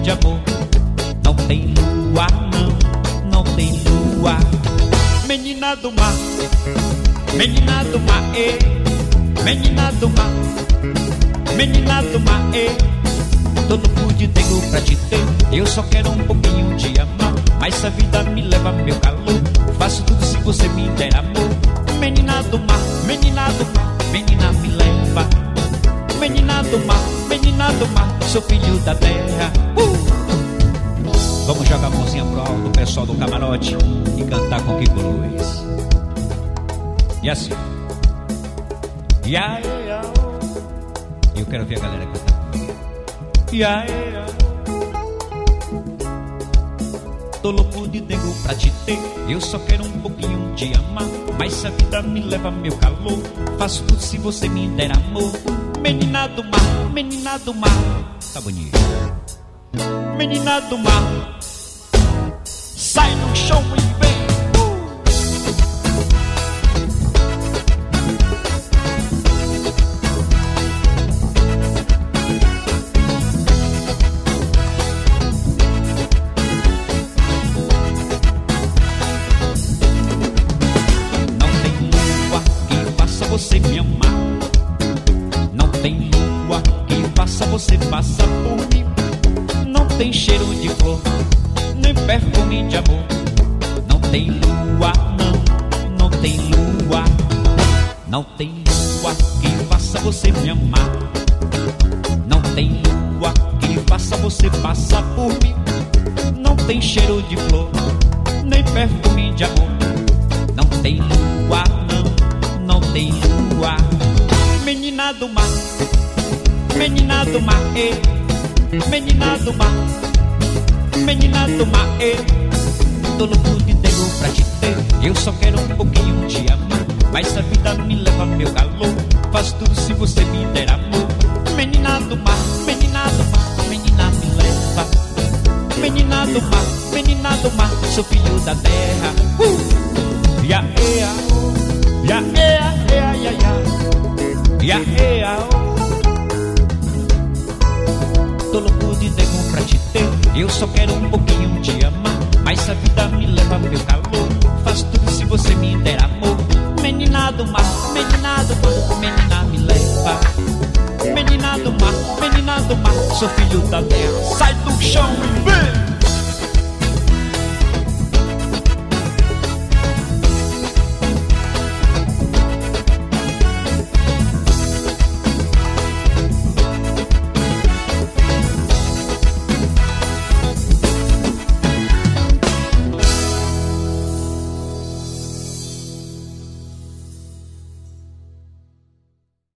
de amor. Não tem lua, não tem lua. Menina do mar, menina do mar, menina do mar, menina do mar, tô louco de dengo pra te ter. Eu só quero um pouquinho de amar, mas se a vida me leva meu calor, faço tudo se você me der amor. Menina do mar, menina do mar, menina me leva. Menina do mar, sou filho da terra. Vamos jogar a mãozinha pro alto, o pessoal do camarote, e cantar com Kiko Luiz. E assim. Ya, ya. Eu quero ver a galera cantar. Ya, ya. Tô louco de dengo pra te ter. Eu só quero um pouquinho de amar, mas se a vida me leva meu calor, faço tudo se você me der amor. Menina do mar, tá bonito. Menina do mar, sai no chão e vem. Não tem lua que faça você me amar. Não tem lua que faça você passar por mim. Não tem cheiro de flor, nem perfume de amor. Não tem lua, não tem lua. Não tem lua que faça você me amar. Não tem lua que faça você passar por mim. Não tem cheiro de flor, nem perfume de amor. Não tem lua, não tem lua. Menina do mar, menina do mar, menina do mar, menina do mar, tô louco de dengo pra te ter. Eu só quero um pouquinho de amar, mas se a vida me leva meu calor, faço tudo se você me der amor. Menina do mar, menina do mar, menina me leva. Menina do mar, sou filho da terra. Ya, ea, ya, ea, ea, ya, ya, ya, ea, tô louco de dengo pra te ter. Eu só quero um pouquinho de amar, mas se a vida me leva meu calor, faço tudo se você me der amor. Menina do mar, menina do mar, menina me leva. Menina do mar, sou filho da terra. Sai do chão e vem.